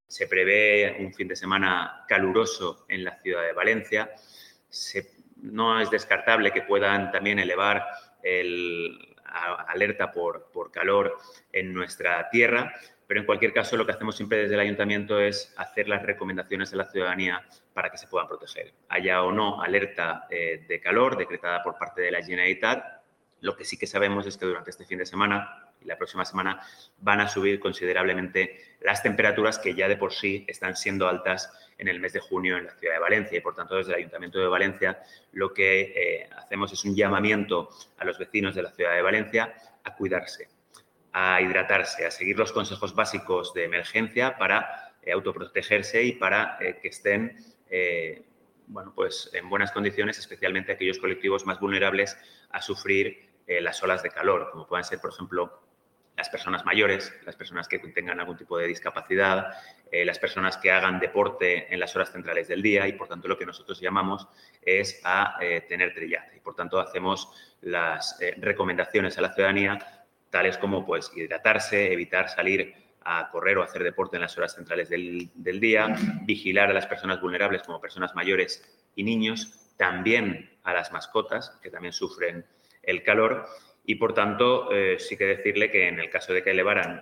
Se prevé un fin de semana caluroso en la ciudad de Valencia. No es descartable que puedan también elevar alerta por calor en nuestra tierra, pero en cualquier caso lo que hacemos siempre desde el Ayuntamiento es hacer las recomendaciones a la ciudadanía para que se puedan proteger. Haya o no alerta de calor decretada por parte de la Generalitat, lo que sí que sabemos es que durante este fin de semana y la próxima semana van a subir considerablemente las temperaturas que ya de por sí están siendo altas en el mes de junio en la ciudad de Valencia y, por tanto, desde el Ayuntamiento de Valencia lo que hacemos es un llamamiento a los vecinos de la ciudad de Valencia a cuidarse, a hidratarse, a seguir los consejos básicos de emergencia para autoprotegerse y para que estén pues en buenas condiciones, especialmente aquellos colectivos más vulnerables a sufrir las olas de calor, como puedan ser, por ejemplo, las personas mayores, las personas que tengan algún tipo de discapacidad, las personas que hagan deporte en las horas centrales del día y, por tanto, lo que nosotros llamamos es a tener trillada. Y, por tanto, hacemos las recomendaciones a la ciudadanía, tales como pues, hidratarse, evitar salir a correr o hacer deporte en las horas centrales del día, vigilar a las personas vulnerables como personas mayores y niños, también a las mascotas, que también sufren el calor. Y, por tanto, sí que decirle que en el caso de que elevaran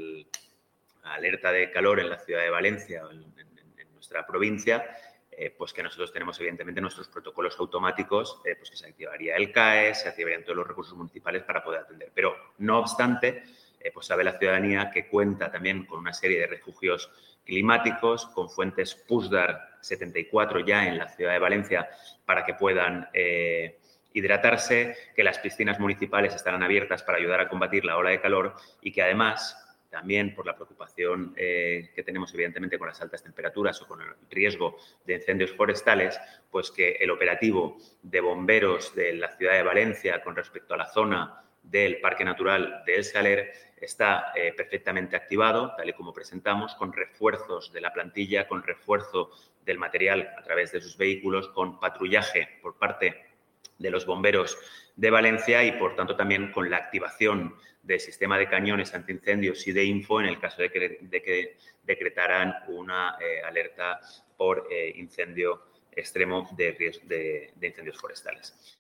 la alerta de calor en la ciudad de Valencia o en nuestra provincia, pues que nosotros tenemos, evidentemente, nuestros protocolos automáticos, pues que se activaría el CAE, se activarían todos los recursos municipales para poder atender. Pero, no obstante, pues sabe la ciudadanía que cuenta también con una serie de refugios climáticos, con fuentes PUSDAR 74 ya en la ciudad de Valencia para que puedan hidratarse, que las piscinas municipales estarán abiertas para ayudar a combatir la ola de calor y que además, también por la preocupación que tenemos evidentemente con las altas temperaturas o con el riesgo de incendios forestales, pues que el operativo de bomberos de la ciudad de Valencia con respecto a la zona del Parque Natural de El Saler está perfectamente activado, tal y como presentamos, con refuerzos de la plantilla, con refuerzo del material a través de sus vehículos, con patrullaje por parte de los bomberos de Valencia y, por tanto, también con la activación del sistema de cañones antiincendios y de info en el caso de que decretaran una alerta por incendio extremo de incendios forestales.